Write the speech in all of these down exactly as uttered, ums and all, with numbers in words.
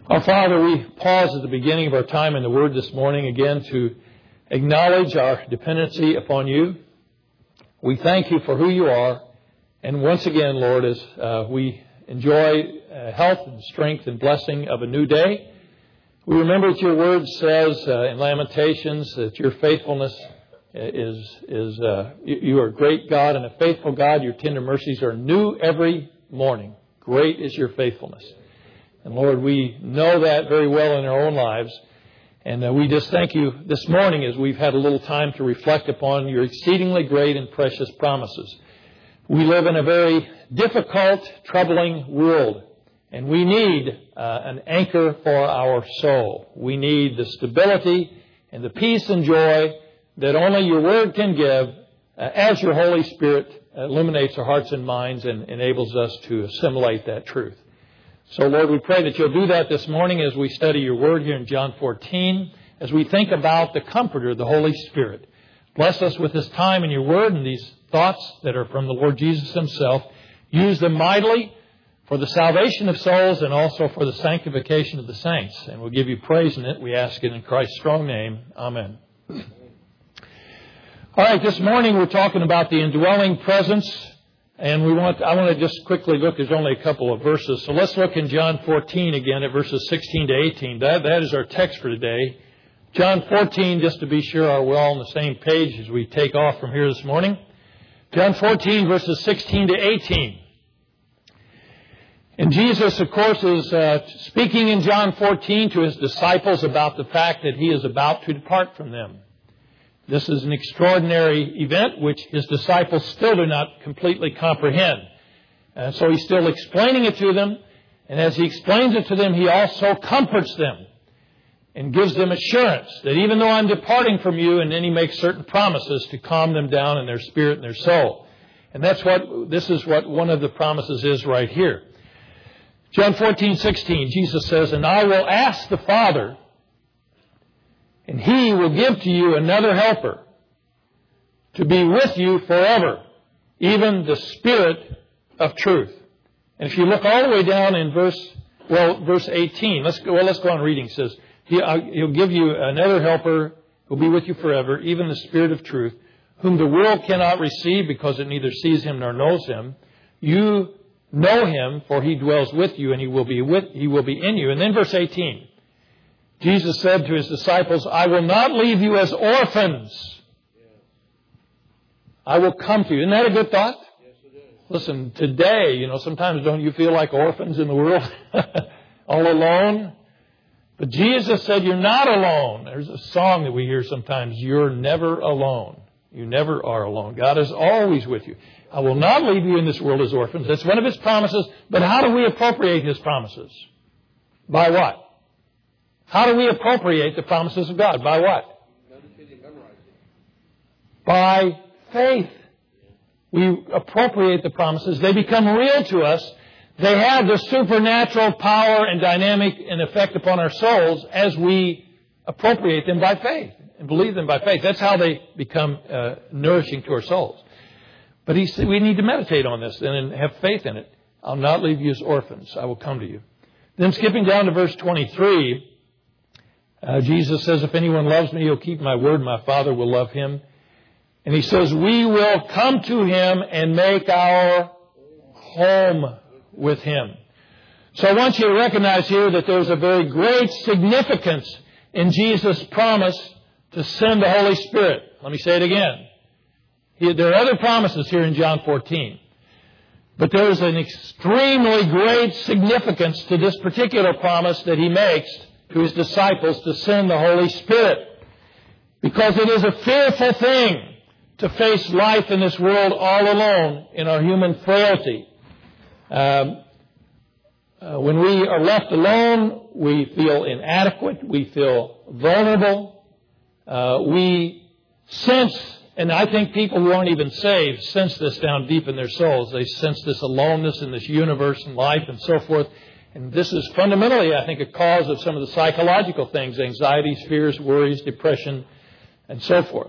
Our Father, we pause at the beginning of our time in the Word this morning again to acknowledge our dependency upon You. We thank You for who You are. And once again, Lord, as uh, we enjoy uh, health and strength and blessing of a new day, we remember that Your Word says uh, in Lamentations that Your faithfulness is, is uh, you, you are a great God and a faithful God. Your tender mercies are new every morning. Great is Your faithfulness. And Lord, we know that very well in our own lives. And uh, we just thank You this morning as we've had a little time to reflect upon Your exceedingly great and precious promises. We live in a very difficult, troubling world. And we need uh, an anchor for our soul. We need the stability and the peace and joy that only Your Word can give uh, as Your Holy Spirit illuminates our hearts and minds and enables us to assimilate that truth. So, Lord, we pray that You'll do that this morning as we study Your Word here in John fourteen, as we think about the Comforter, the Holy Spirit. Bless us with this time in Your Word and these thoughts that are from the Lord Jesus Himself. Use them mightily for the salvation of souls and also for the sanctification of the saints. And we'll give You praise in it. We ask it in Christ's strong name. Amen. All right, this morning we're talking about the indwelling presence. And we want, I want to just quickly look, there's only a couple of verses. So let's look in John fourteen again at verses sixteen to eighteen. That, that is our text for today. John fourteen, just to be sure we're all on the same page as we take off from here this morning. John fourteen, verses sixteen to eighteen. And Jesus, of course, is uh, speaking in John fourteen to His disciples about the fact that He is about to depart from them. This is an extraordinary event which His disciples still do not completely comprehend. And so He's still explaining it to them. And as He explains it to them, He also comforts them and gives them assurance that even though I'm departing from you, and then He makes certain promises to calm them down in their spirit and their soul. And that's what, this is what one of the promises is right here. John fourteen, sixteen, Jesus says, "And I will ask the Father, and He will give to you another helper to be with you forever, even the Spirit of truth." And if you look all the way down in verse, well, verse eighteen, let's go, well, let's go on reading. It says, he, uh, He'll give you another helper who will be with you forever, even the Spirit of truth, whom the world cannot receive because it neither sees Him nor knows Him. You know Him, for He dwells with you, and He will be with, He will be in you. And then verse eighteen. Jesus said to His disciples, "I will not leave you as orphans. I will come to you." Isn't that a good thought? Yes, it is. Listen, today, you know, sometimes don't you feel like orphans in the world? All alone? But Jesus said, you're not alone. There's a song that we hear sometimes, "You're never alone." You never are alone. God is always with you. "I will not leave you in this world as orphans." That's one of His promises. But how do we appropriate His promises? By what? How do we appropriate the promises of God? By what? By faith. We appropriate the promises. They become real to us. They have the supernatural power and dynamic and effect upon our souls as we appropriate them by faith and believe them by faith. That's how they become uh, nourishing to our souls. But he said we need to meditate on this and have faith in it. "I'll not leave you as orphans. I will come to you." Then skipping down to verse twenty-three, Uh, Jesus says, "If anyone loves me, he'll keep my word. My Father will love him." And He says, "We will come to Him and make our home with Him." So I want you to recognize here that there's a very great significance in Jesus' promise to send the Holy Spirit. Let me say it again. He, there are other promises here in John fourteen. But there's an extremely great significance to this particular promise that He makes to His disciples to send the Holy Spirit. Because it is a fearful thing to face life in this world all alone in our human frailty. Um, uh, when we are left alone, we feel inadequate. We feel vulnerable. Uh, we sense, and I think people who aren't even saved sense this down deep in their souls. They sense this aloneness in this universe and life and so forth. And this is fundamentally, I think, a cause of some of the psychological things, anxieties, fears, worries, depression, and so forth.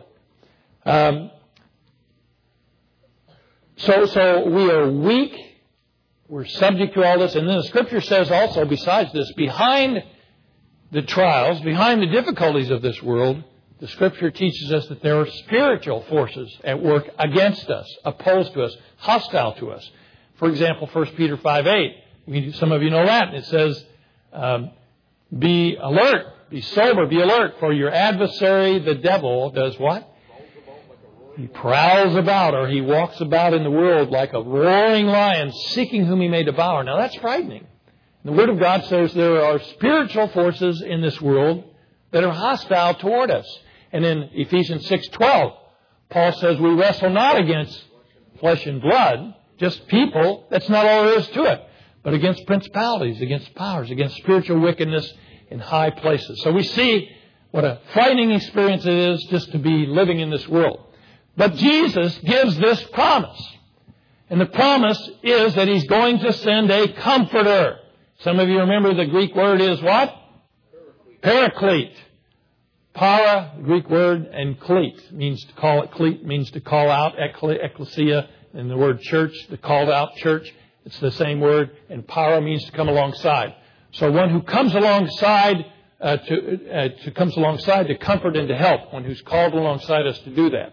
Um, so, so we are weak, We're subject to all this. And then the Scripture says also, besides this, behind the trials, behind the difficulties of this world, the Scripture teaches us that there are spiritual forces at work against us, opposed to us, hostile to us. For example, First Peter five eight. Some of you know that. It says, um, be alert, be sober, be alert, for your adversary, the devil, does what? He prowls about, or he walks about in the world like a roaring lion, seeking whom he may devour. Now that's frightening. The Word of God says there are spiritual forces in this world that are hostile toward us. And in Ephesians six twelve, Paul says we wrestle not against flesh and blood, just people. That's not all there is to it. But against principalities, against powers, against spiritual wickedness in high places. So we see what a frightening experience it is just to be living in this world. But Jesus gives this promise. And the promise is that He's going to send a comforter. Some of you remember the Greek word is what? Paraclete. Paraclete. Para, the Greek word, and cleat means to call it. Cleat means to call out. Ecclesia, and the word church, the called out church. It's the same word. And para means to come alongside. So one who comes alongside uh, to, uh, to comes alongside to comfort and to help. One who's called alongside us to do that.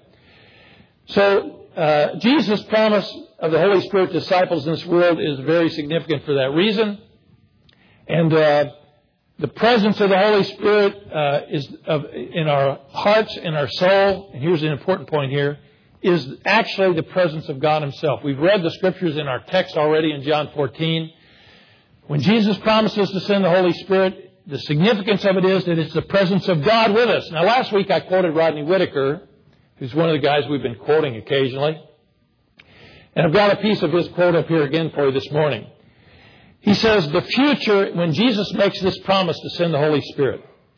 So uh, Jesus' promise of the Holy Spirit to disciples in this world is very significant for that reason. And uh, the presence of the Holy Spirit uh, is of, in our hearts, in our soul, and here's an important point here, is actually the presence of God Himself. We've read the Scriptures in our text already in John fourteen. When Jesus promises to send the Holy Spirit, the significance of it is that it's the presence of God with us. Now, last week I quoted Rodney Whitaker, who's one of the guys we've been quoting occasionally. And I've got a piece of his quote up here again for you this morning. He says, the future, when Jesus makes this promise to send the Holy Spirit,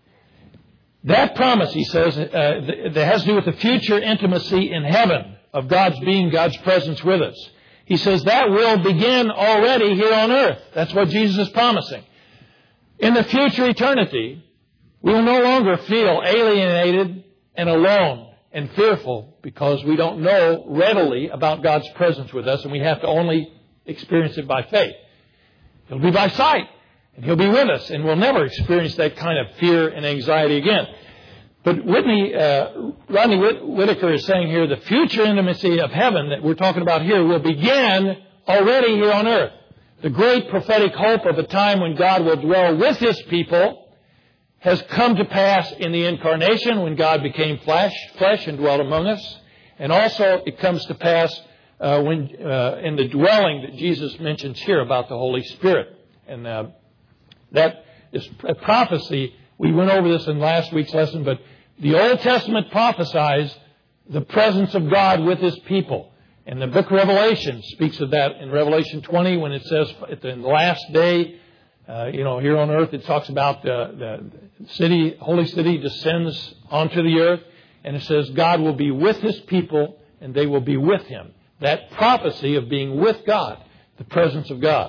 that promise, he says, uh, that has to do with the future intimacy in heaven of God's being, God's presence with us. He says that will begin already here on earth. That's what Jesus is promising. In the future eternity, we will no longer feel alienated and alone and fearful because we don't know readily about God's presence with us, and we have to only experience it by faith. He'll be by sight, and He'll be with us, and we'll never experience that kind of fear and anxiety again. But Whitney, uh, Rodney Whitaker is saying here, the future intimacy of heaven that we're talking about here will begin already here on earth. The great prophetic hope of a time when God will dwell with His people has come to pass in the incarnation when God became flesh, flesh and dwelt among us. And also it comes to pass uh, when uh, in the dwelling that Jesus mentions here about the Holy Spirit. And uh, that is a prophecy. We went over this in last week's lesson, but the Old Testament prophesies the presence of God with His people. And the book of Revelation speaks of that in Revelation twenty when it says at the last day, uh, you know, here on earth, it talks about the, the city, holy city descends onto the earth. And it says God will be with His people and they will be with Him. That prophecy of being with God, the presence of God.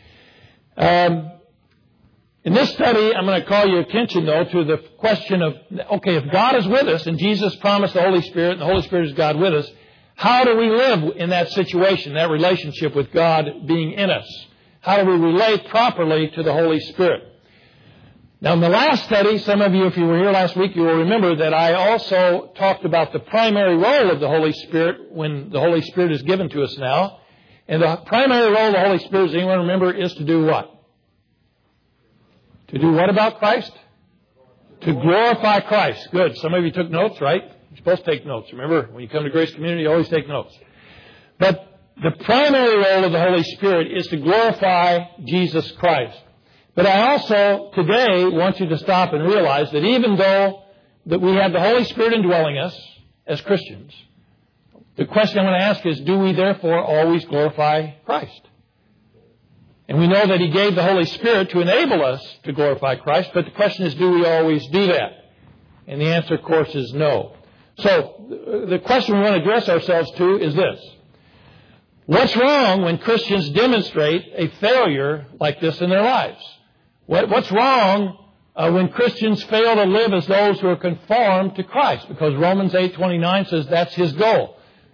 Um, in this study, I'm going to call your attention, though, to the question of, okay, if God is with us and Jesus promised the Holy Spirit and the Holy Spirit is God with us, how do we live in that situation, that relationship with God being in us? How do we relate properly to the Holy Spirit? Now, in the last study, some of you, if you were here last week, you will remember that I also talked about the primary role of the Holy Spirit when the Holy Spirit is given to us now. And the primary role of the Holy Spirit, does anyone remember, is to do what? To do what about Christ? To glorify Christ. Good. Some of you took notes, right? You're supposed to take notes. Remember, when you come to Grace Community, you always take notes. But the primary role of the Holy Spirit is to glorify Jesus Christ. But I also today want you to stop and realize that even though that we have the Holy Spirit indwelling us as Christians, the question I want to ask is, do we therefore always glorify Christ? And we know that He gave the Holy Spirit to enable us to glorify Christ, but the question is, do we always do that? And the answer, of course, is no. So the question we want to address ourselves to is this. What's wrong when Christians demonstrate a failure like this in their lives? What, what's wrong uh, when Christians fail to live as those who are conformed to Christ? Because Romans eight twenty-nine says that's His goal.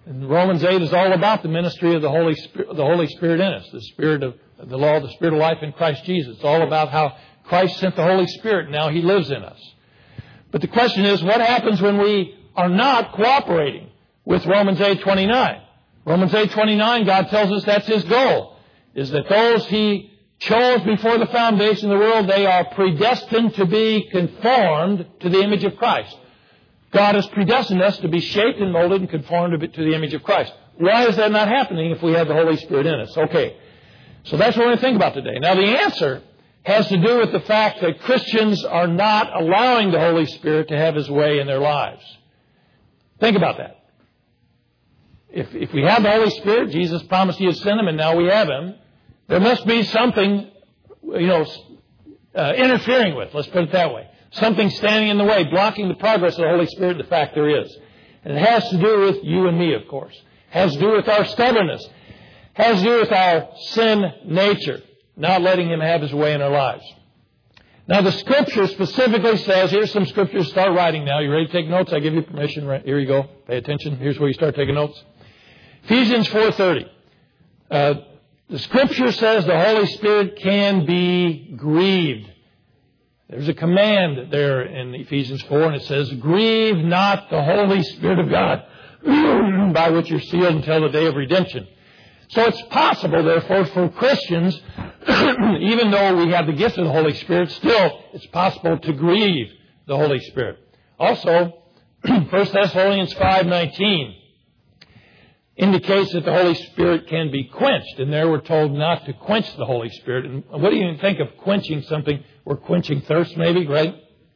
And Romans eight is all about the ministry of the Holy Spirit, the Holy Spirit in us, the Spirit of the law, the Spirit of life in Christ Jesus. It's all about how Christ sent the Holy Spirit and now He lives in us. But the question is, what happens when we are not cooperating with Romans eight twenty-nine? Romans eight twenty-nine, God tells us that's His goal, is that those He chose before the foundation of the world, they are predestined to be conformed to the image of Christ. God has predestined us to be shaped and molded and conformed to the image of Christ. Why is that not happening if we have the Holy Spirit in us? Okay, so that's what we're going to think about today. Now, the answer has to do with the fact that Christians are not allowing the Holy Spirit to have His way in their lives. Think about that. If, if we have the Holy Spirit, Jesus promised He would send Him, and now we have Him, there must be something, you know, uh, interfering with, let's put it that way. Something standing in the way, blocking the progress of the Holy Spirit. The fact there is. And it has to do with you and me, of course. It has to do with our stubbornness. It has to do with our sin nature, not letting Him have His way in our lives. Now, the Scripture specifically says, here's some Scriptures. Start writing now. You ready to take notes? I give you permission. Here you go. Pay attention. Here's where you start taking notes. Ephesians four thirty. Uh, the Scripture says the Holy Spirit can be grieved. There's a command there in Ephesians four, and it says, grieve not the Holy Spirit of God, by which you're sealed until the day of redemption. So it's possible, therefore, for Christians, even though we have the gift of the Holy Spirit, still it's possible to grieve the Holy Spirit. Also, First Thessalonians five nineteen indicates that the Holy Spirit can be quenched. And there we're told not to quench the Holy Spirit. And what do you think of quenching something? We're quenching thirst, maybe, right?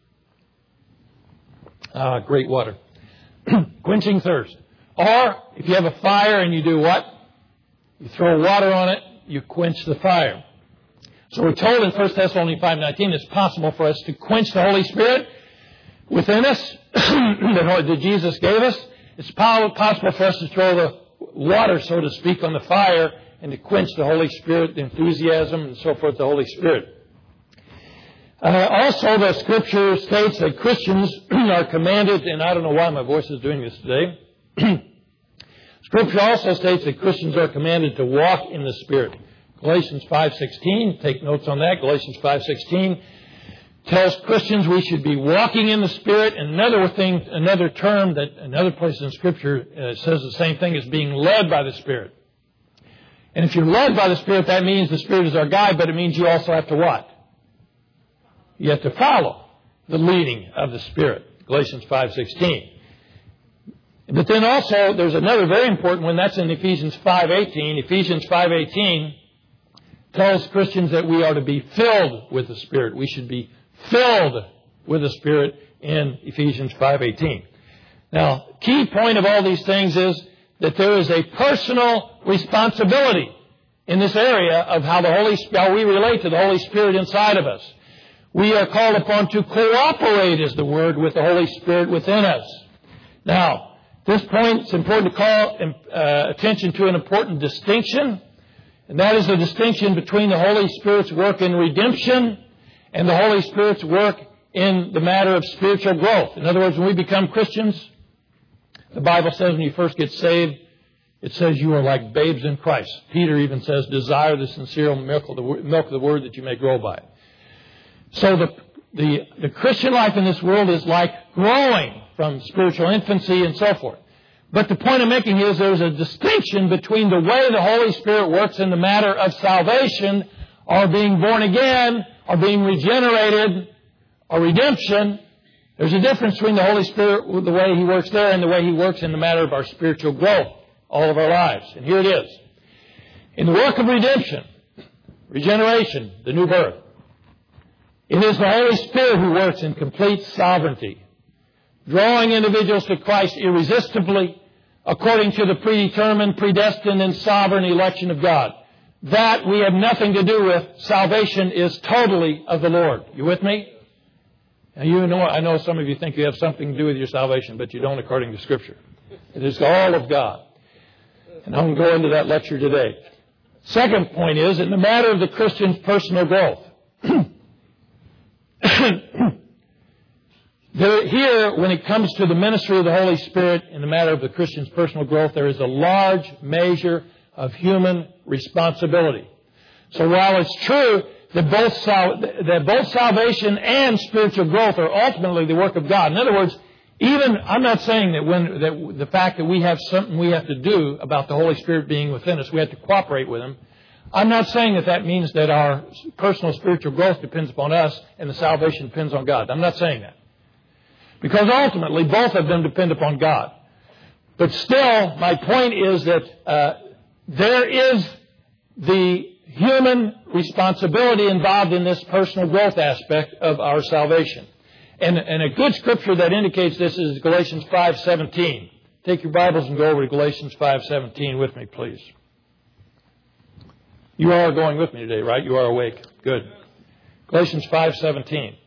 Ah, great water. Quenching thirst. Or, if you have a fire and you do what? You throw water on it, you quench the fire. So we're told in First Thessalonians five nineteen it's possible for us to quench the Holy Spirit within us that Jesus gave us. It's possible for us to throw the water, so to speak, on the fire and to quench the Holy Spirit, the enthusiasm, and so forth, the Holy Spirit. Uh, also, the Scripture states that Christians are commanded, and I don't know why my voice is doing this today. Scripture also states that Christians are commanded to walk in the Spirit. Galatians five sixteen, take notes on that. Galatians five sixteen tells Christians we should be walking in the Spirit. And another thing, another term that another place in Scripture uh, says the same thing, is being led by the Spirit. And if you're led by the Spirit, that means the Spirit is our guide, but it means you also have to what? You have to follow the leading of the Spirit. Galatians five sixteen. But then also, there's another very important one. That's in Ephesians five eighteen. Ephesians five eighteen tells Christians that we are to be filled with the Spirit. We should be filled with the Spirit in Ephesians five eighteen. Now, key point of all these things is that there is a personal responsibility in this area of how the Holy how we relate to the Holy Spirit inside of us. We are called upon to cooperate, is the word, with the Holy Spirit within us. Now, at this point, it's important to call uh, attention to an important distinction, and that is the distinction between the Holy Spirit's work in redemption and the Holy Spirit's work in the matter of spiritual growth. In other words, when we become Christians, the Bible says when you first get saved, it says you are like babes in Christ. Peter even says, desire the sincere milk of the, milk of the word that you may grow by it. So the, the, the Christian life in this world is like growing from spiritual infancy and so forth. But the point I'm making is there's a distinction between the way the Holy Spirit works in the matter of salvation, or being born again, or being regenerated, or redemption. There's a difference between the Holy Spirit, the way He works there, and the way He works in the matter of our spiritual growth, all of our lives. And here it is. In the work of redemption, regeneration, the new birth, it is the Holy Spirit who works in complete sovereignty, drawing individuals to Christ irresistibly, according to the predetermined, predestined, and sovereign election of God. That we have nothing to do with. Salvation is totally of the Lord. You with me? Now, you know, I know some of you think you have something to do with your salvation, but you don't according to Scripture. It is all of God. And I'm going to go into that lecture today. Second point is, in the matter of the Christian's personal growth, there There, here, when it comes to the ministry of the Holy Spirit in the matter of the Christian's personal growth, there is a large measure of human responsibility. So while it's true that both, sal- that both salvation and spiritual growth are ultimately the work of God. In other words, even, I'm not saying that when, that the fact that we have something we have to do about the Holy Spirit being within us, we have to cooperate with Him. I'm not saying that that means that our personal spiritual growth depends upon us and the salvation depends on God. I'm not saying that. Because ultimately, both of them depend upon God. But still, my point is that uh, there is the human responsibility involved in this personal growth aspect of our salvation. And, and a good scripture that indicates this is Galatians five seventeen. Take your Bibles and go over to Galatians five seventeen with me, please. You are going with me today, right? You are awake. Good. Galatians five seventeen.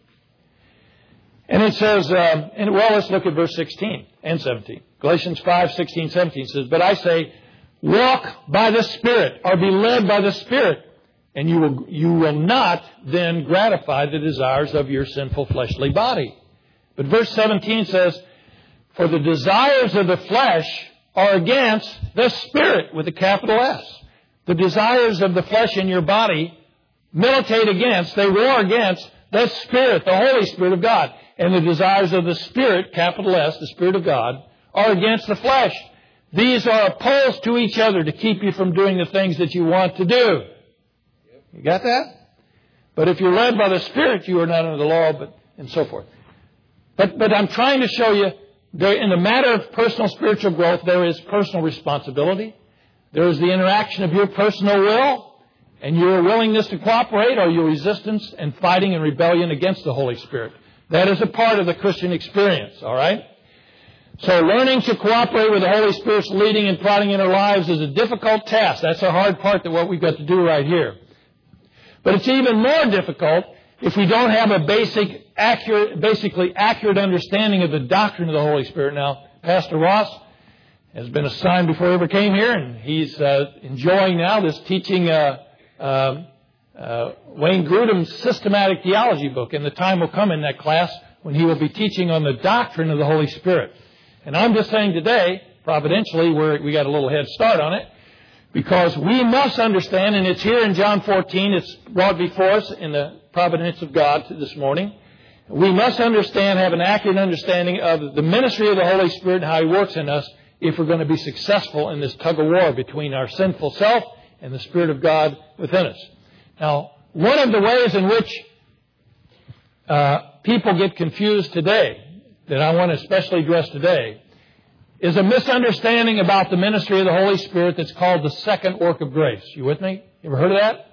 And it says, uh, and well, let's look at verse sixteen and seventeen. Galatians five sixteen, seventeen says, "But I say, walk by the Spirit, or be led by the Spirit, and you will, you will not then gratify the desires of your sinful fleshly body." But verse seventeen says, "For the desires of the flesh are against the Spirit," with a capital S. The desires of the flesh in your body militate against, they war against the Spirit, the Holy Spirit of God. And the desires of the Spirit, capital S, the Spirit of God, are against the flesh. These are opposed to each other to keep you from doing the things that you want to do. You got that? But if you're led by the Spirit, you are not under the law, but and so forth. But but I'm trying to show you, there, in the matter of personal spiritual growth, there is personal responsibility. There is the interaction of your personal will and your willingness to cooperate, or your resistance and fighting and rebellion against the Holy Spirit. That is a part of the Christian experience, all right? So learning to cooperate with the Holy Spirit's leading and prodding in our lives is a difficult task. That's a hard part of what we've got to do right here. But it's even more difficult if we don't have a basic, accurate, basically accurate understanding of the doctrine of the Holy Spirit. Now, Pastor Ross has been assigned before he ever came here, and he's uh, enjoying now this teaching uh, uh, uh, Wayne Grudem's systematic theology book. And the time will come in that class when he will be teaching on the doctrine of the Holy Spirit. And I'm just saying today, providentially, we're, we got a little head start on it, because we must understand, and it's here in John fourteen, it's brought before us in the providence of God this morning. We must understand, have an accurate understanding of the ministry of the Holy Spirit and how He works in us if we're going to be successful in this tug of war between our sinful self and the Spirit of God within us. Now, one of the ways in which uh, people get confused today, that I want to especially address today, is a misunderstanding about the ministry of the Holy Spirit that's called the second work of grace. You with me? You ever heard of that?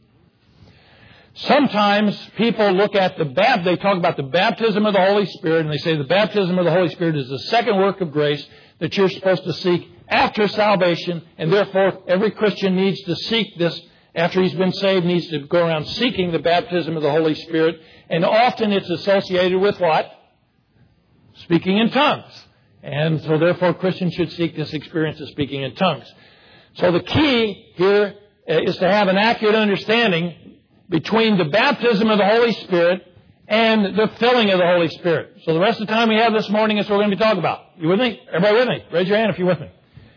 Sometimes people look at the baptism, they talk about the baptism of the Holy Spirit, and they say the baptism of the Holy Spirit is the second work of grace that you're supposed to seek after salvation, and therefore every Christian needs to seek this after he's been saved, needs to go around seeking the baptism of the Holy Spirit, and often it's associated with what? Speaking in tongues. And so therefore Christians should seek this experience of speaking in tongues. So the key here is to have an accurate understanding between the baptism of the Holy Spirit and the filling of the Holy Spirit. So the rest of the time we have this morning is what we're going to be talking about. You with me? Everybody with me? Raise your hand if you're with me.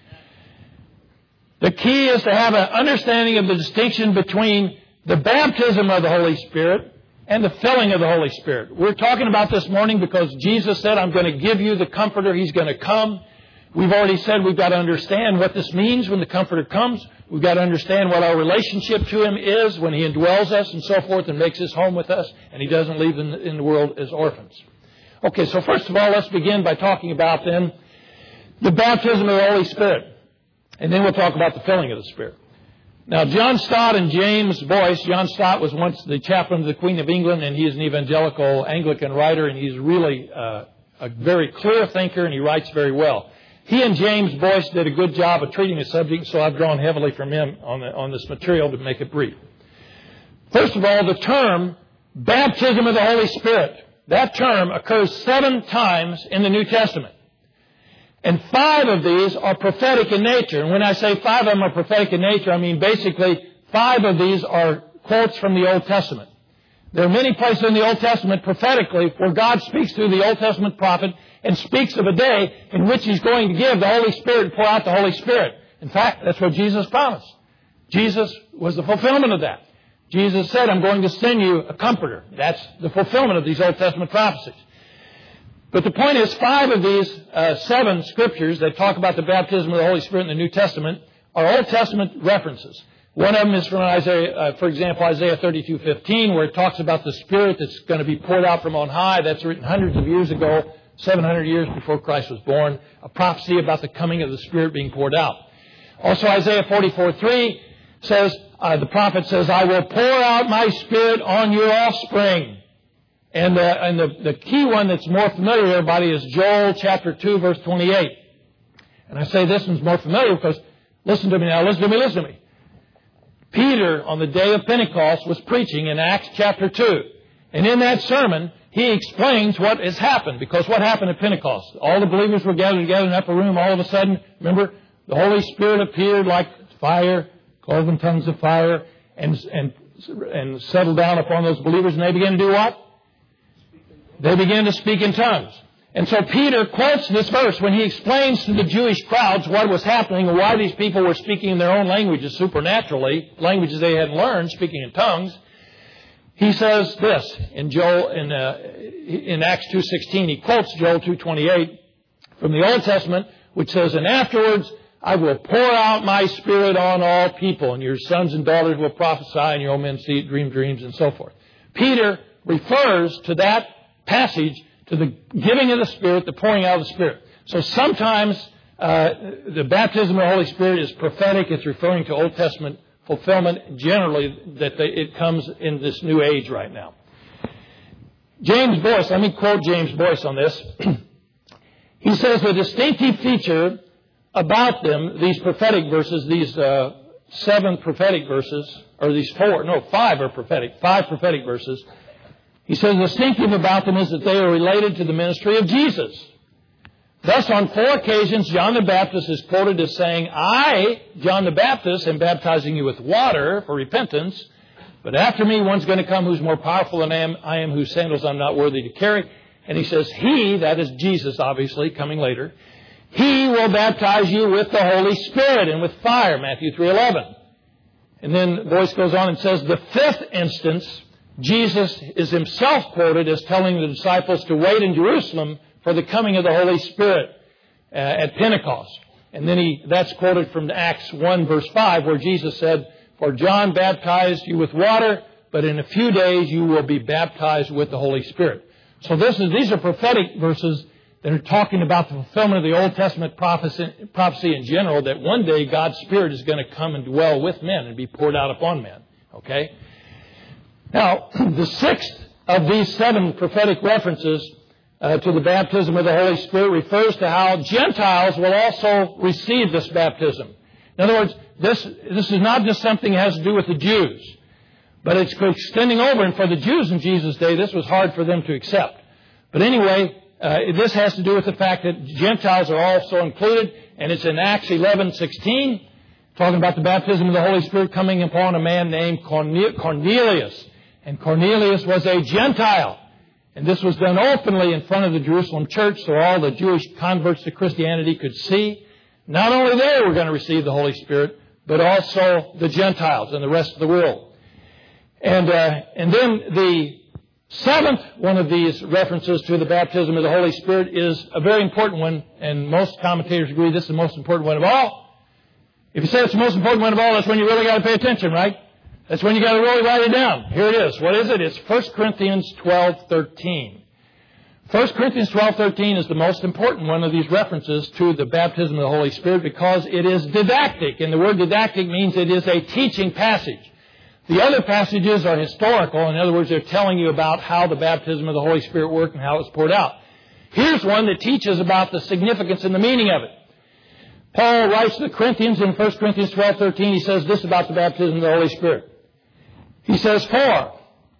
The key is to have an understanding of the distinction between the baptism of the Holy Spirit and the filling of the Holy Spirit. We're talking about this morning because Jesus said, I'm going to give you the Comforter. He's going to come. We've already said we've got to understand what this means when the Comforter comes. We've got to understand what our relationship to Him is when He indwells us and so forth and makes His home with us, and He doesn't leave in the, in the world as orphans. Okay, so first of all, let's begin by talking about then the baptism of the Holy Spirit. And then we'll talk about the filling of the Spirit. Now, John Stott and James Boyce, John Stott was once the chaplain of the Queen of England, and he is an evangelical Anglican writer, and he's really uh, a very clear thinker, and he writes very well. He and James Boyce did a good job of treating the subject, so I've drawn heavily from him on, the, on this material to make it brief. First of all, the term baptism of the Holy Spirit, that term occurs seven times in the New Testament. And five of these are prophetic in nature. And when I say five of them are prophetic in nature, I mean basically five of these are quotes from the Old Testament. There are many places in the Old Testament prophetically where God speaks through the Old Testament prophet and speaks of a day in which He's going to give the Holy Spirit and pour out the Holy Spirit. In fact, that's what Jesus promised. Jesus was the fulfillment of that. Jesus said, I'm going to send you a comforter. That's the fulfillment of these Old Testament prophecies. But the point is, five of these uh, seven scriptures that talk about the baptism of the Holy Spirit in the New Testament are Old Testament references. One of them is from Isaiah, uh, for example, Isaiah thirty-two fifteen, where it talks about the Spirit that's going to be poured out from on high. That's written hundreds of years ago, seven hundred years before Christ was born. A prophecy about the coming of the Spirit being poured out. Also, Isaiah forty-four three says, uh, the prophet says, I will pour out my Spirit on your offspring. And, uh, and the, the key one that's more familiar to everybody is Joel chapter two, verse twenty-eight. And I say this one's more familiar because, listen to me now, listen to me, listen to me. Peter, on the day of Pentecost, was preaching in Acts chapter two. And in that sermon, he explains what has happened. Because what happened at Pentecost? All the believers were gathered together in an upper room. All of a sudden, remember, the Holy Spirit appeared like fire, cloven tongues of fire, and, and, and settled down upon those believers. And they began to do what? They began to speak in tongues. And so Peter quotes this verse when he explains to the Jewish crowds what was happening and why these people were speaking in their own languages supernaturally, languages they hadn't learned, speaking in tongues. He says this in Joel in, uh, in Acts two sixteen. He quotes Joel two twenty-eight from the Old Testament, which says, and afterwards I will pour out my Spirit on all people, and your sons and daughters will prophesy, and your old men see dream dreams, and so forth. Peter refers to that passage to the giving of the Spirit, the pouring out of the Spirit. So sometimes uh, the baptism of the Holy Spirit is prophetic. It's referring to Old Testament fulfillment. Generally, that they, it comes in this new age right now. James Boyce, let me quote James Boyce on this. He says the distinctive feature about them, these prophetic verses, these uh, seven prophetic verses, or these four, no, five are prophetic, five prophetic verses. He says the distinctive about them is that they are related to the ministry of Jesus. Thus, on four occasions, John the Baptist is quoted as saying, I, John the Baptist, am baptizing you with water for repentance, but after me one's going to come who's more powerful than I am, I am whose sandals I'm not worthy to carry. And he says, he, that is Jesus, obviously, coming later, he will baptize you with the Holy Spirit and with fire, Matthew three eleven. And then Boyce goes on and says, the fifth instance, Jesus is himself quoted as telling the disciples to wait in Jerusalem for the coming of the Holy Spirit uh, at Pentecost. And then he that's quoted from Acts one, verse five, where Jesus said, for John baptized you with water, but in a few days you will be baptized with the Holy Spirit. So this is these are prophetic verses that are talking about the fulfillment of the Old Testament prophecy, prophecy in general, that one day God's Spirit is going to come and dwell with men and be poured out upon men. Okay? Now, the sixth of these seven prophetic references uh, to the baptism of the Holy Spirit refers to how Gentiles will also receive this baptism. In other words, this, this is not just something that has to do with the Jews, but it's extending over. And for the Jews in Jesus' day, this was hard for them to accept. But anyway, uh, this has to do with the fact that Gentiles are also included, and it's in Acts eleven sixteen, talking about the baptism of the Holy Spirit coming upon a man named Cornelius. And Cornelius was a Gentile. And this was done openly in front of the Jerusalem church so all the Jewish converts to Christianity could see. Not only they were going to receive the Holy Spirit, but also the Gentiles and the rest of the world. And, uh, and then the seventh one of these references to the baptism of the Holy Spirit is a very important one, and most commentators agree this is the most important one of all. If you say it's the most important one of all, that's when you really got to pay attention, right? That's when you got to really write it down. Here it is. What is it? It's First Corinthians twelve thirteen. First Corinthians twelve thirteen is the most important one of these references to the baptism of the Holy Spirit because it is didactic. And the word didactic means it is a teaching passage. The other passages are historical. In other words, they're telling you about how the baptism of the Holy Spirit worked and how it was poured out. Here's one that teaches about the significance and the meaning of it. Paul writes to the Corinthians in First Corinthians twelve thirteen. He says this about the baptism of the Holy Spirit. He says, for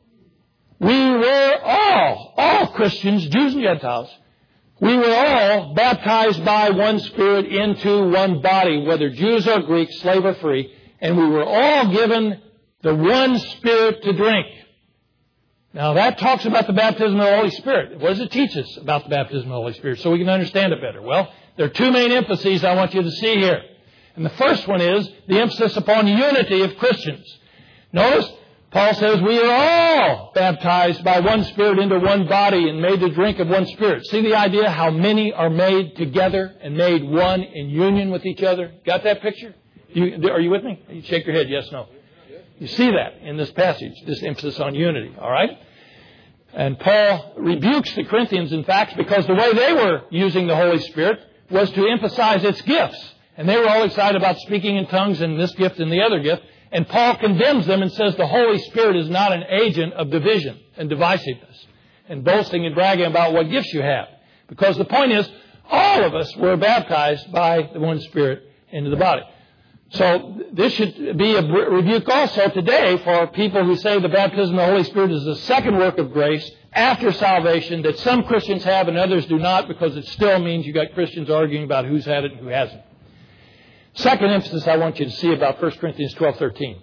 we were all, all Christians, Jews and Gentiles, we were all baptized by one Spirit into one body, whether Jews or Greeks, slave or free, and we were all given the one Spirit to drink. Now that talks about the baptism of the Holy Spirit. What does it teach us about the baptism of the Holy Spirit so we can understand it better? Well, there are two main emphases I want you to see here. And the first one is the emphasis upon unity of Christians. Notice, Paul says we are all baptized by one Spirit into one body and made to drink of one Spirit. See the idea how many are made together and made one in union with each other? Got that picture? You, are you with me? You shake your head, yes, no. You see that in this passage, this emphasis on unity, all right? And Paul rebukes the Corinthians, in fact, because the way they were using the Holy Spirit was to emphasize its gifts. And they were all excited about speaking in tongues and this gift and the other gift. And Paul condemns them and says the Holy Spirit is not an agent of division and divisiveness and boasting and bragging about what gifts you have. Because the point is, all of us were baptized by the one Spirit into the body. So this should be a rebuke also today for people who say the baptism of the Holy Spirit is the second work of grace after salvation that some Christians have and others do not, because it still means you got Christians arguing about who's had it and who hasn't. Second emphasis I want you to see about First Corinthians twelve thirteen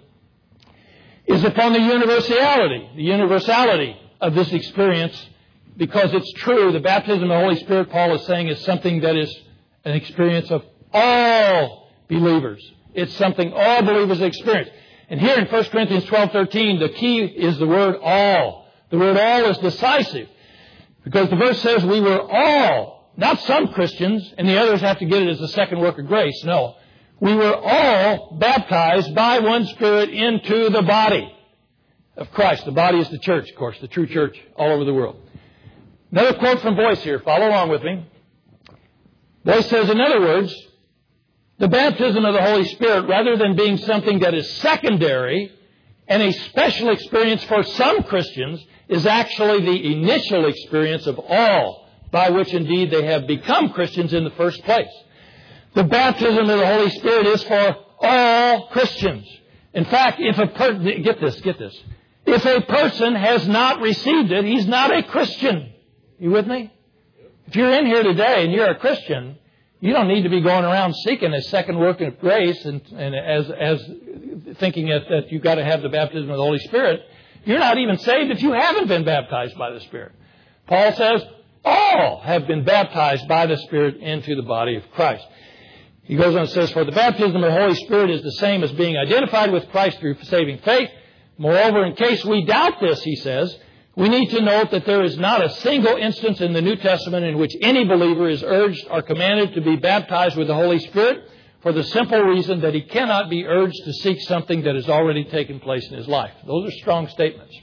is upon the universality, the universality of this experience, because it's true. The baptism of the Holy Spirit, Paul is saying, is something that is an experience of all believers. It's something all believers experience. And here in First Corinthians twelve thirteen, the key is the word all. The word all is decisive, because the verse says we were all, not some Christians, and the others have to get it as the second work of grace. No. We were all baptized by one Spirit into the body of Christ. The body is the church, of course, the true church all over the world. Another quote from Boyce here. Follow along with me. Boyce says, in other words, the baptism of the Holy Spirit, rather than being something that is secondary and a special experience for some Christians, is actually the initial experience of all, by which indeed they have become Christians in the first place. The baptism of the Holy Spirit is for all Christians. In fact, if a per- get this, get this. If a person has not received it, he's not a Christian. You with me? If you're in here today and you're a Christian, you don't need to be going around seeking a second work of grace and, and as, as thinking that, that you've got to have the baptism of the Holy Spirit. You're not even saved if you haven't been baptized by the Spirit. Paul says all have been baptized by the Spirit into the body of Christ. He goes on and says, for the baptism of the Holy Spirit is the same as being identified with Christ through saving faith. Moreover, in case we doubt this, he says, we need to note that there is not a single instance in the New Testament in which any believer is urged or commanded to be baptized with the Holy Spirit, for the simple reason that he cannot be urged to seek something that has already taken place in his life. Those are strong statements.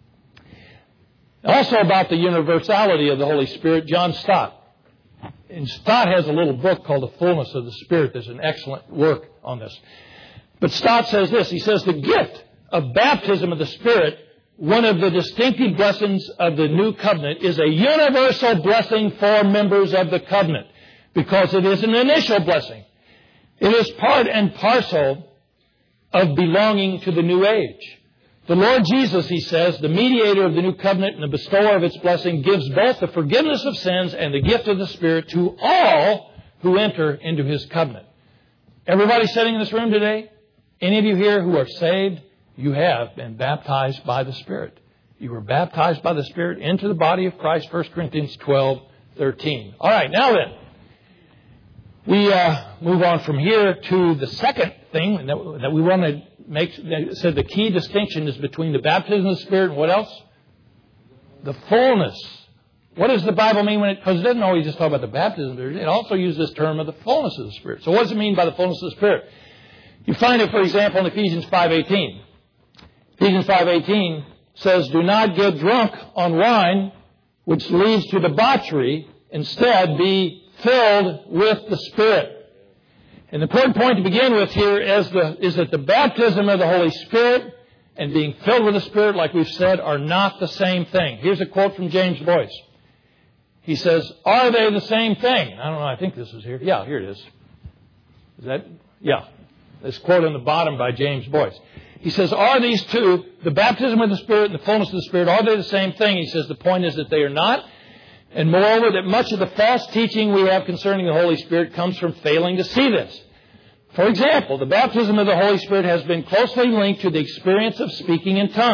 Also about the universality of the Holy Spirit, John Stott. And Stott has a little book called The Fullness of the Spirit. There's an excellent work on this. But Stott says this. He says, the gift of baptism of the Spirit, one of the distinctive blessings of the new covenant, is a universal blessing for members of the covenant, because it is an initial blessing. It is part and parcel of belonging to the new age. The Lord Jesus, he says, the mediator of the new covenant and the bestower of its blessing, gives both the forgiveness of sins and the gift of the Spirit to all who enter into his covenant. Everybody sitting in this room today, any of you here who are saved, you have been baptized by the Spirit. You were baptized by the Spirit into the body of Christ, First Corinthians twelve thirteen. All right, now then, we uh, move on from here to the second thing that, that we want to make. Said the key distinction is between the baptism of the Spirit and what else? The fullness. What does the Bible mean when it, because it doesn't always just talk about the baptism, it also uses this term of the fullness of the Spirit. So what does it mean by the fullness of the Spirit? You find it, for example, in Ephesians five eighteen. Ephesians five eighteen says, do not get drunk on wine, which leads to debauchery. Instead, be filled with the Spirit. An important point to begin with here is, the, is that the baptism of the Holy Spirit and being filled with the Spirit, like we've said, are not the same thing. Here's a quote from James Boyce. He says, are they the same thing? I don't know, I think this is here. Yeah, here it is. Is that? Yeah. This quote on the bottom by James Boyce. He says, are these two, the baptism of the Spirit and the fullness of the Spirit, are they the same thing? He says the point is that they are not. And moreover, that much of the false teaching we have concerning the Holy Spirit comes from failing to see this. For example, the baptism of the Holy Spirit has been closely linked to the experience of speaking in tongues,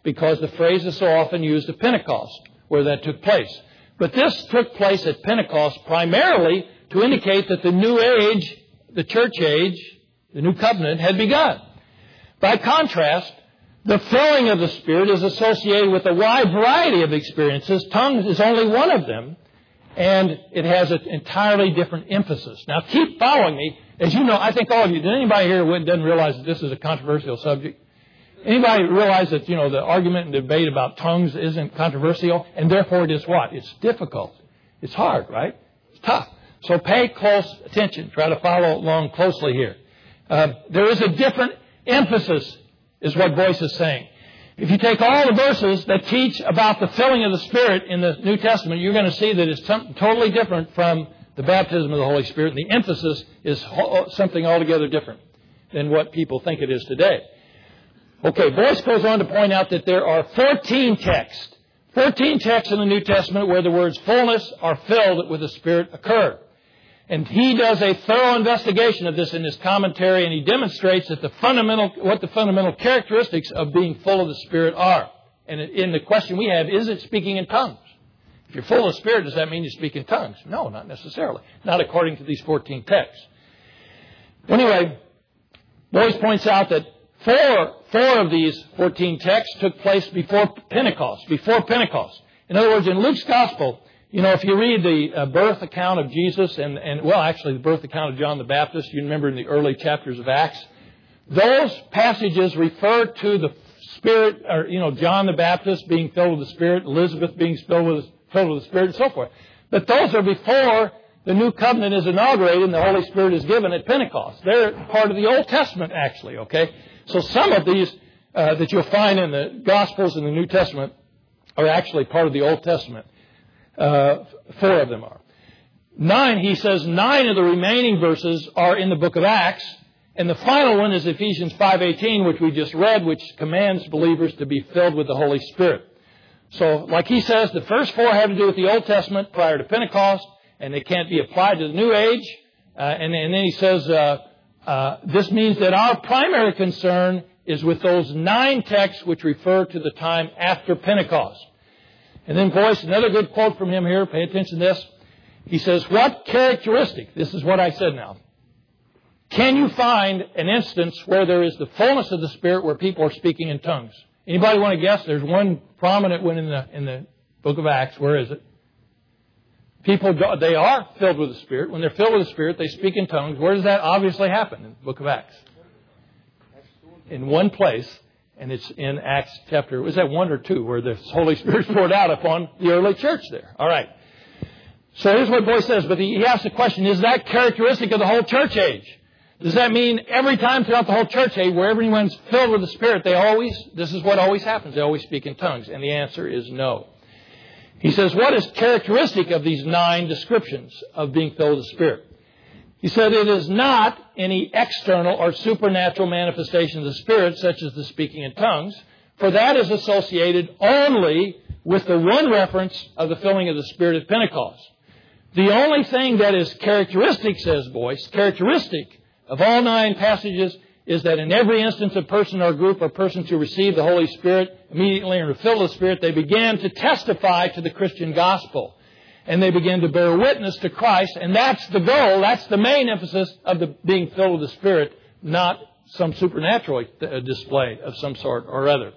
because the phrase is so often used at Pentecost, where that took place. But this took place at Pentecost primarily to indicate that the new age, the church age, the new covenant had begun. By contrast, the filling of the Spirit is associated with a wide variety of experiences. Tongues is only one of them, and it has an entirely different emphasis. Now, keep following me. As you know, I think all of you, did anybody here who doesn't realize that this is a controversial subject? Anybody realize that, you know, the argument and debate about tongues isn't controversial, and therefore it is what? It's difficult. It's hard, right? It's tough. So pay close attention. Try to follow along closely here. Uh, there is a different emphasis, is what Boyce is saying. If you take all the verses that teach about the filling of the Spirit in the New Testament, you're going to see that it's something totally different from the baptism of the Holy Spirit. And the emphasis is something altogether different than what people think it is today. Okay, Boyce goes on to point out that there are fourteen texts, fourteen texts in the New Testament where the words fullness or filled with the Spirit occur. And he does a thorough investigation of this in his commentary, and he demonstrates that the fundamental, what the fundamental characteristics of being full of the Spirit are. And in the question we have, is it speaking in tongues? If you're full of the Spirit, does that mean you speak in tongues? No, not necessarily. Not according to these fourteen texts. Anyway, Boyce points out that Four, four of these fourteen texts took place before Pentecost, before Pentecost. In other words, in Luke's Gospel, you know, if you read the uh, birth account of Jesus and, and, well, actually the birth account of John the Baptist, you remember in the early chapters of Acts, those passages refer to the Spirit, or, you know, John the Baptist being filled with the Spirit, Elizabeth being filled with, filled with the Spirit, and so forth. But those are before the new covenant is inaugurated and the Holy Spirit is given at Pentecost. They're part of the Old Testament, actually, okay? So some of these uh, that you'll find in the Gospels and the New Testament are actually part of the Old Testament. Uh, four of them are. Nine, he says, nine of the remaining verses are in the book of Acts. And the final one is Ephesians five eighteen, which we just read, which commands believers to be filled with the Holy Spirit. So, like he says, the first four have to do with the Old Testament prior to Pentecost, and they can't be applied to the New Age. Uh, and, and then he says... Uh, Uh, this means that our primary concern is with those nine texts which refer to the time after Pentecost. And then Boyce, another good quote from him here, pay attention to this. He says, what characteristic, this is what I said now, can you find an instance where there is the fullness of the Spirit where people are speaking in tongues? Anybody want to guess? There's one prominent one in the, in the book of Acts. Where is it? People, they are filled with the Spirit. When they're filled with the Spirit, they speak in tongues. Where does that obviously happen? In the book of Acts. In one place, and it's in Acts chapter, was that one or two, where the Holy Spirit is poured out upon the early church there. All right. So here's what Boyce says, but he asks the question, is that characteristic of the whole church age? Does that mean every time throughout the whole church age, where everyone's filled with the Spirit, they always, this is what always happens, they always speak in tongues? And the answer is no. He says, what is characteristic of these nine descriptions of being filled with the Spirit? He said, it is not any external or supernatural manifestation of the Spirit, such as the speaking in tongues, for that is associated only with the one reference of the filling of the Spirit at Pentecost. The only thing that is characteristic, says Boyce, characteristic of all nine passages is that in every instance a person or group of persons who receive the Holy Spirit immediately and are filled with the Spirit, they began to testify to the Christian gospel. And they began to bear witness to Christ. And that's the goal, that's the main emphasis of the being filled with the Spirit, not some supernatural display of some sort or other.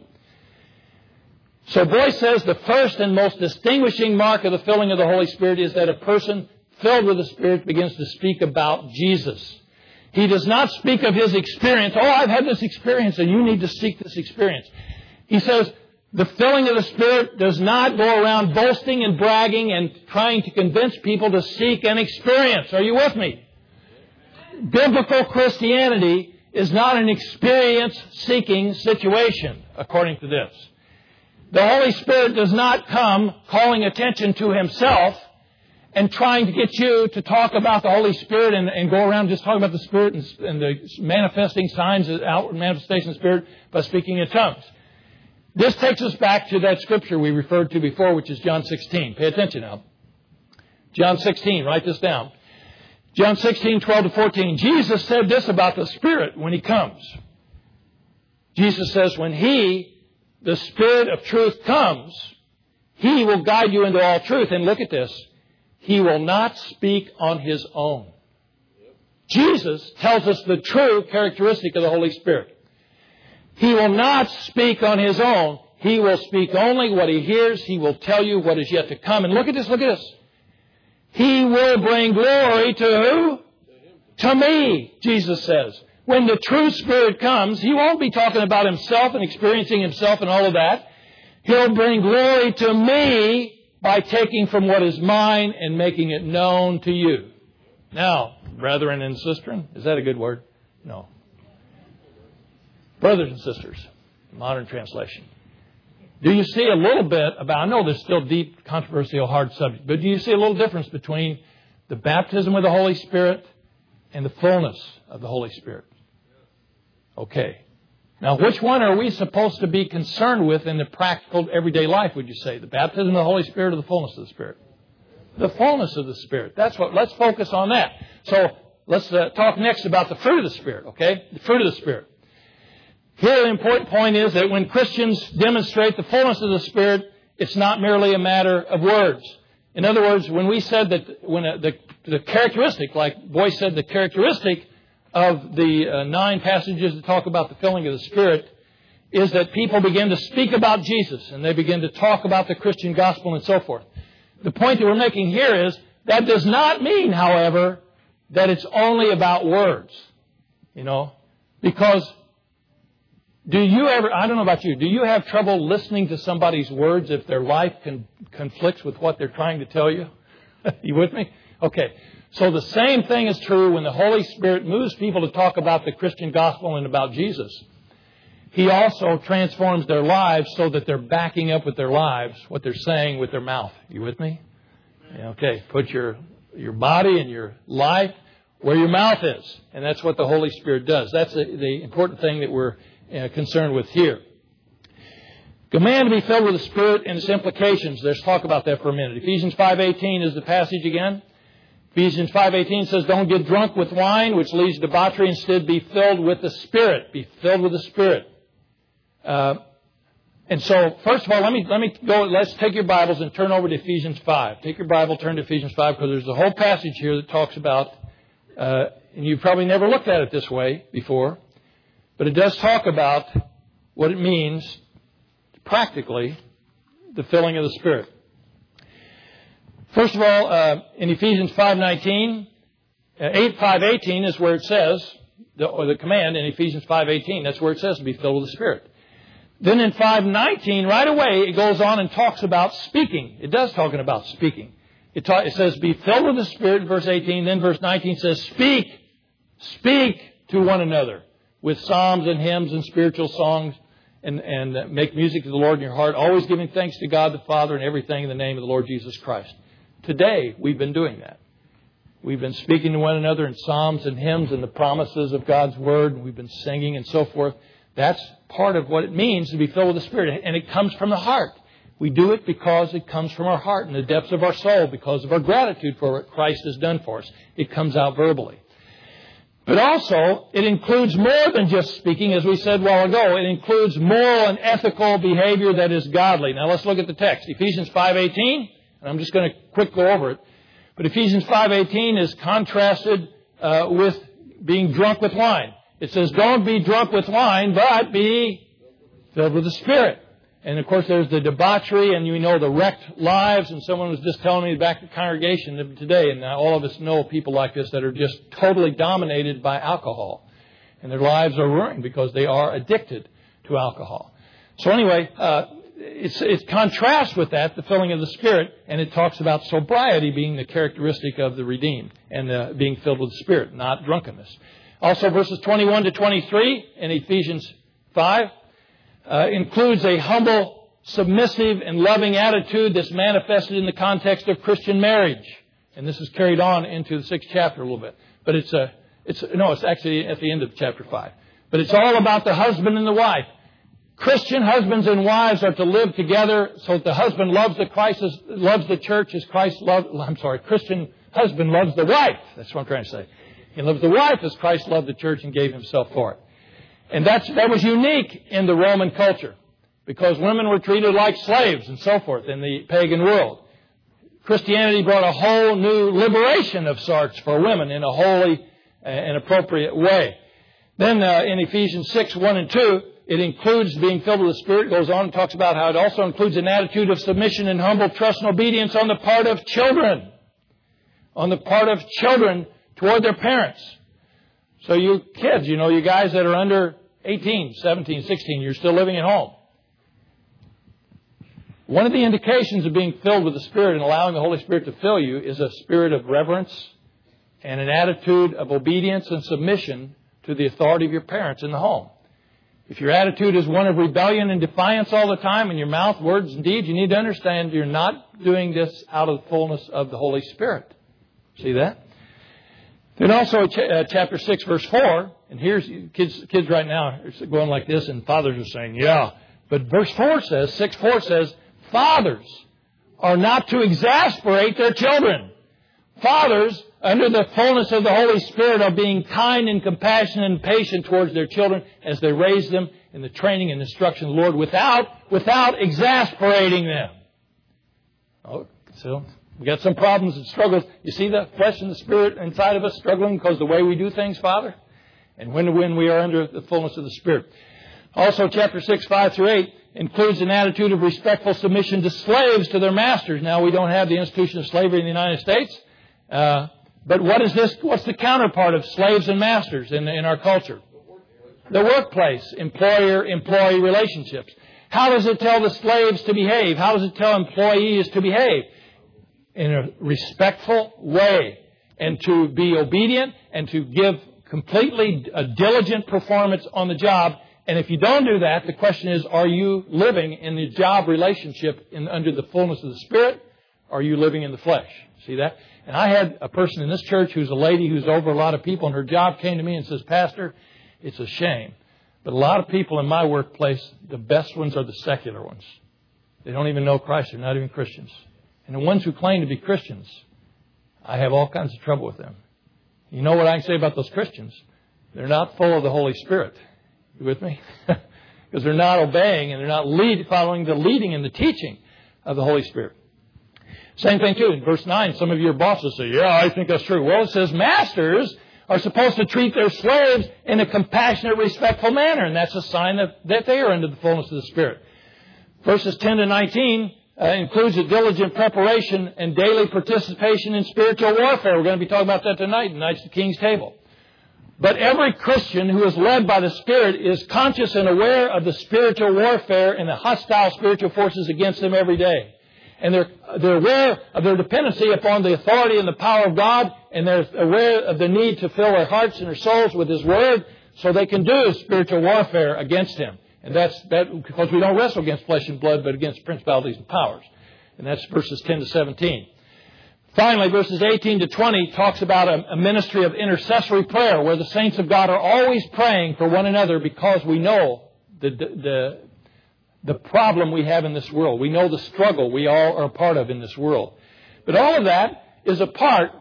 So Boyce says the first and most distinguishing mark of the filling of the Holy Spirit is that a person filled with the Spirit begins to speak about Jesus. He does not speak of his experience. Oh, I've had this experience and you need to seek this experience. He says the filling of the Spirit does not go around boasting and bragging and trying to convince people to seek an experience. Are you with me? Biblical Christianity is not an experience-seeking situation, according to this. The Holy Spirit does not come calling attention to Himself and trying to get you to talk about the Holy Spirit and, and go around just talking about the Spirit and, and the manifesting signs, the outward manifestation of the Spirit by speaking in tongues. This takes us back to that scripture we referred to before, which is John sixteen. Pay attention now. John sixteen, write this down. John sixteen, twelve to fourteen. Jesus said this about the Spirit when He comes. Jesus says, when He, the Spirit of truth comes, He will guide you into all truth. And look at this. He will not speak on His own. Jesus tells us the true characteristic of the Holy Spirit. He will not speak on His own. He will speak only what He hears. He will tell you what is yet to come. And look at this, look at this. He will bring glory to who? To me, Jesus says. When the true Spirit comes, He won't be talking about Himself and experiencing Himself and all of that. He'll bring glory to me by taking from what is mine and making it known to you. Now, brethren and sisters, is that a good word? No. Brothers and sisters, modern translation. Do you see a little bit about, I know there's still deep, controversial, hard subject, but do you see a little difference between the baptism of the Holy Spirit and the fullness of the Holy Spirit? Okay. Now, which one are we supposed to be concerned with in the practical, everyday life, would you say? The baptism of the Holy Spirit or the fullness of the Spirit? The fullness of the Spirit. That's what, let's focus on that. So, let's uh, talk next about the fruit of the Spirit, okay? The fruit of the Spirit. Here, the important point is that when Christians demonstrate the fullness of the Spirit, it's not merely a matter of words. In other words, when we said that, when uh, the, the characteristic, like Boyce said, the characteristic of the uh, nine passages that talk about the filling of the Spirit is that people begin to speak about Jesus and they begin to talk about the Christian gospel and so forth. The point that we're making here is that does not mean, however, that it's only about words. You know, because do you ever, I don't know about you, do you have trouble listening to somebody's words if their life con- conflicts with what they're trying to tell you? You with me? Okay. So the same thing is true when the Holy Spirit moves people to talk about the Christian gospel and about Jesus. He also transforms their lives so that they're backing up with their lives what they're saying with their mouth. You with me? Okay. Put your, your body and your life where your mouth is. And that's what the Holy Spirit does. That's the, the important thing that we're uh, concerned with here. Command to be filled with the Spirit and its implications. Let's talk about that for a minute. Ephesians five eighteen is the passage again. Ephesians five eighteen says, don't get drunk with wine, which leads to debauchery. Instead, be filled with the Spirit. Be filled with the Spirit. Uh, and so, first of all, let me let me go. Let's take your Bibles and turn over to Ephesians five. Take your Bible, turn to Ephesians five, because there's a whole passage here that talks about, uh, and you've probably never looked at it this way before, but it does talk about what it means practically, the filling of the Spirit. First of all, uh, in Ephesians five nineteen, uh, eight five eighteen is where it says, the, or the command in Ephesians five eighteen, that's where it says to be filled with the Spirit. Then in five nineteen, right away, it goes on and talks about speaking. It does talking about speaking. It, ta- it says be filled with the Spirit in verse eighteen. Then verse nineteen says speak, speak to one another with psalms and hymns and spiritual songs. And, and make music to the Lord in your heart, always giving thanks to God the Father and everything in the name of the Lord Jesus Christ. Today, we've been doing that. We've been speaking to one another in psalms and hymns and the promises of God's Word. We've been singing and so forth. That's part of what it means to be filled with the Spirit. And it comes from the heart. We do it because it comes from our heart in the depths of our soul, because of our gratitude for what Christ has done for us. It comes out verbally. But also, it includes more than just speaking, as we said a while ago. It includes moral and ethical behavior that is godly. Now let's look at the text. Ephesians five eighteen, and I'm just going to quick go over it. But Ephesians five eighteen is contrasted uh, with being drunk with wine. It says, don't be drunk with wine, but be filled with the Spirit. And of course, there's the debauchery, and you know the wrecked lives. And someone was just telling me back at the congregation today, and all of us know people like this that are just totally dominated by alcohol. And their lives are ruined because they are addicted to alcohol. So anyway, uh, it's, it contrasts with that, the filling of the Spirit, and it talks about sobriety being the characteristic of the redeemed, and uh, being filled with the Spirit, not drunkenness. Also, verses twenty-one to twenty-three in Ephesians five. Uh, includes a humble, submissive, and loving attitude that's manifested in the context of Christian marriage. And this is carried on into the sixth chapter a little bit. But it's a, it's no, it's actually at the end of chapter five. But it's all about the husband and the wife. Christian husbands and wives are to live together so that the husband loves the Christ, loves the church as Christ loved. I'm sorry, Christian husband loves the wife. That's what I'm trying to say. He loves the wife as Christ loved the church and gave himself for it. And that's, that was unique in the Roman culture, because women were treated like slaves and so forth in the pagan world. Christianity brought a whole new liberation of sorts for women in a holy and appropriate way. Then uh, in Ephesians six, one and two, it includes being filled with the Spirit. It goes on and talks about how it also includes an attitude of submission and humble trust and obedience on the part of children. On the part of children toward their parents. So you kids, you know, you guys that are under eighteen, seventeen, sixteen, you're still living at home. One of the indications of being filled with the Spirit and allowing the Holy Spirit to fill you is a spirit of reverence and an attitude of obedience and submission to the authority of your parents in the home. If your attitude is one of rebellion and defiance all the time in your mouth, words, and deeds, you need to understand you're not doing this out of the fullness of the Holy Spirit. See that? Then also uh, chapter six, verse four, and here's kids kids right now are going like this, and fathers are saying, yeah. But verse four says, six four says, fathers are not to exasperate their children. Fathers, under the fullness of the Holy Spirit, are being kind and compassionate and patient towards their children as they raise them in the training and instruction of the Lord without, without exasperating them. Oh, so we got some problems and struggles. You see the flesh and the spirit inside of us struggling because of the way we do things, Father? And when, when we are under the fullness of the Spirit. Also, chapter six, five through eight, includes an attitude of respectful submission to slaves to their masters. Now, we don't have the institution of slavery in the United States. Uh, but what is this? What's the counterpart of slaves and masters in, in our culture? The workplace, employer-employee relationships. How does it tell the slaves to behave? How does it tell employees to behave? In a respectful way. And to be obedient and to give completely a diligent performance on the job. And if you don't do that, the question is, are you living in the job relationship in, under the fullness of the Spirit? Or are you living in the flesh? See that? And I had a person in this church who's a lady who's over a lot of people, and her job came to me and says, Pastor, it's a shame. But a lot of people in my workplace, the best ones are the secular ones. They don't even know Christ. They're not even Christians. And the ones who claim to be Christians, I have all kinds of trouble with them. You know what I can say about those Christians? They're not full of the Holy Spirit. You with me? Because they're not obeying and they're not lead, following the leading and the teaching of the Holy Spirit. Same thing too. In verse nine, some of your bosses say, yeah, I think that's true. Well, it says masters are supposed to treat their slaves in a compassionate, respectful manner. And that's a sign that, that they are under the fullness of the Spirit. Verses ten to nineteen uh, includes a diligent preparation and daily participation in spiritual warfare. We're going to be talking about that tonight. Tonight's the King's Table. But every Christian who is led by the Spirit is conscious and aware of the spiritual warfare and the hostile spiritual forces against them every day. And they're, they're aware of their dependency upon the authority and the power of God, and they're aware of the need to fill their hearts and their souls with His Word so they can do spiritual warfare against Him. And that's that because we don't wrestle against flesh and blood, but against principalities and powers. And that's verses ten to seventeen. Finally, verses eighteen to twenty talks about a, a ministry of intercessory prayer where the saints of God are always praying for one another because we know the, the, the, the problem we have in this world. We know the struggle we all are a part of in this world. But all of that is a part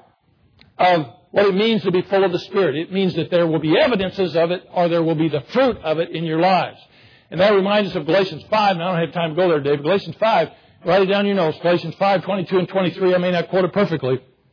of what it means to be full of the Spirit. It means that there will be evidences of it or there will be the fruit of it in your lives. And that reminds us of Galatians five. And I don't have time to go there, Dave. Galatians five. Write it down in your notes. Galatians five, twenty-two and twenty-three. I may not quote it perfectly.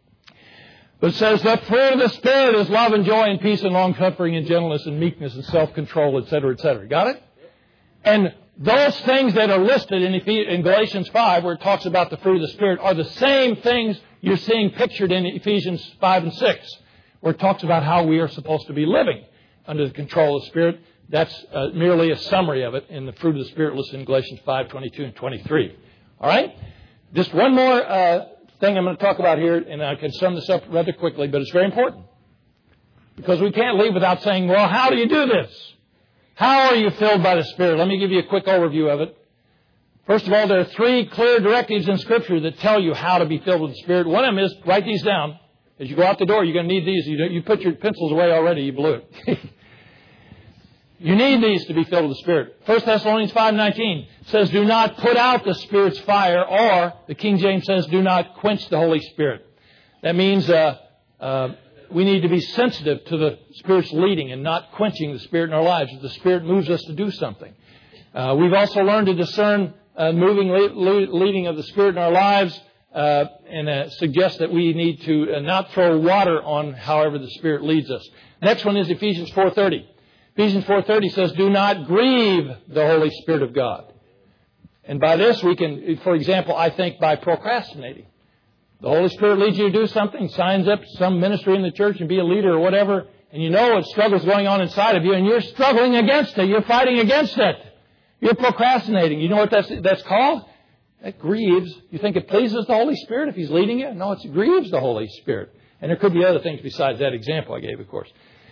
But it says, the fruit of the Spirit is love and joy and peace and long-suffering and gentleness and meekness and self-control, et cetera, et cetera. Got it? And those things that are listed in, in Galatians five, where it talks about the fruit of the Spirit, are the same things you're seeing pictured in Ephesians five and six, where it talks about how we are supposed to be living under the control of the Spirit. That's uh, merely a summary of it in the fruit of the Spirit listed in Galatians five, twenty-two and twenty-three. All right? Just one more uh, thing I'm going to talk about here, and I can sum this up rather quickly, but it's very important. Because we can't leave without saying, well, how do you do this? How are you filled by the Spirit? Let me give you a quick overview of it. First of all, there are three clear directives in Scripture that tell you how to be filled with the Spirit. One of them is, write these down. As you go out the door, you're going to need these. You, you put your pencils away already. You blew it. You need these to be filled with the Spirit. First Thessalonians five nineteen says, do not put out the Spirit's fire, or the King James says, do not quench the Holy Spirit. That means uh, uh, we need to be sensitive to the Spirit's leading and not quenching the Spirit in our lives. If the Spirit moves us to do something. Uh, we've also learned to discern uh, moving, le- le- leading of the Spirit in our lives, uh, and uh, suggest that we need to uh, not throw water on however the Spirit leads us. Next one is Ephesians four thirty. Ephesians four thirty says, do not grieve the Holy Spirit of God. And by this we can, for example, I think by procrastinating. The Holy Spirit leads you to do something, signs up some ministry in the church and be a leader or whatever, and you know what struggle's going on inside of you, and you're struggling against it. You're fighting against it. You're procrastinating. You know what that's, that's called? That grieves. You think it pleases the Holy Spirit if He's leading you? No, it grieves the Holy Spirit. And there could be other things besides that example I gave, of course.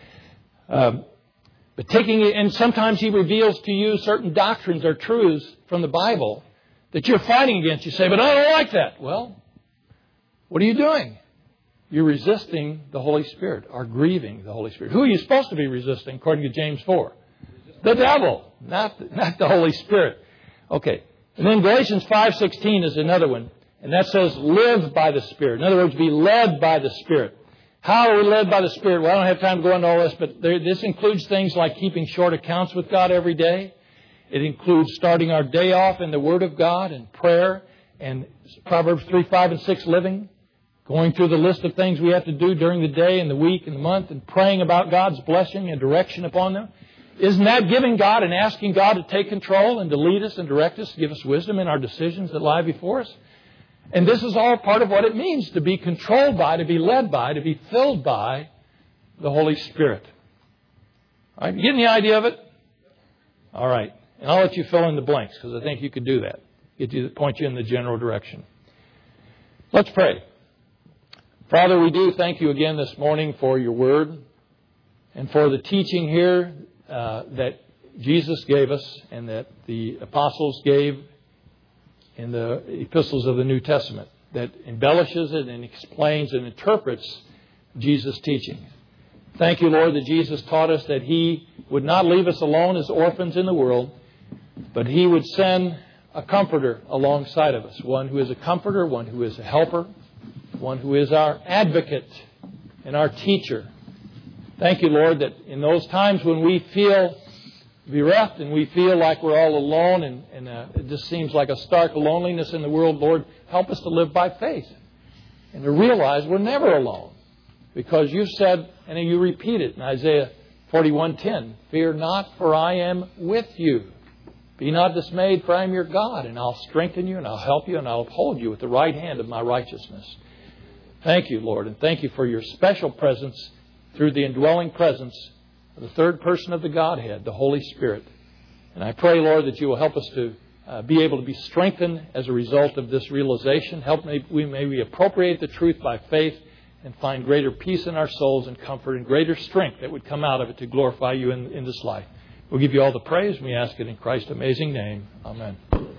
Um, but taking it, and sometimes He reveals to you certain doctrines or truths from the Bible that you're fighting against. You say, but I don't like that. Well, what are you doing? You're resisting the Holy Spirit or grieving the Holy Spirit. Who are you supposed to be resisting according to James four? The devil, not, not the Holy Spirit. Okay. And then Galatians five sixteen is another one. And that says, live by the Spirit. In other words, be led by the Spirit. How are we led by the Spirit? Well, I don't have time to go into all this, but there, this includes things like keeping short accounts with God every day. It includes starting our day off in the Word of God and prayer and Proverbs three, five, and six living. Going through the list of things we have to do during the day and the week and the month and praying about God's blessing and direction upon them. Isn't that giving God and asking God to take control and to lead us and direct us, give us wisdom in our decisions that lie before us? And this is all part of what it means to be controlled by, to be led by, to be filled by the Holy Spirit. All right, you getting the idea of it? All right. And I'll let you fill in the blanks because I think you could do that. Get you, point you in the general direction. Let's pray. Father, we do thank you again this morning for your word and for the teaching here uh, that Jesus gave us and that the apostles gave in the epistles of the New Testament that embellishes it and explains and interprets Jesus' teaching. Thank you, Lord, that Jesus taught us that He would not leave us alone as orphans in the world, but He would send a comforter alongside of us, one who is a comforter, one who is a helper, one who is our advocate and our teacher. Thank you, Lord, that in those times when we feel bereft and we feel like we're all alone and, and uh, it just seems like a stark loneliness in the world, Lord, help us to live by faith and to realize we're never alone. Because you said, and you repeat it in Isaiah forty-one ten, fear not, for I am with you. Be not dismayed, for I am your God, and I'll strengthen you, and I'll help you, and I'll uphold you with the right hand of my righteousness. Thank you, Lord, and thank you for your special presence through the indwelling presence of the third person of the Godhead, the Holy Spirit. And I pray, Lord, that you will help us to uh, be able to be strengthened as a result of this realization. Help me, we may we appropriate the truth by faith and find greater peace in our souls and comfort and greater strength that would come out of it to glorify you in, in this life. We'll give you all the praise, and we ask it in Christ's amazing name. Amen.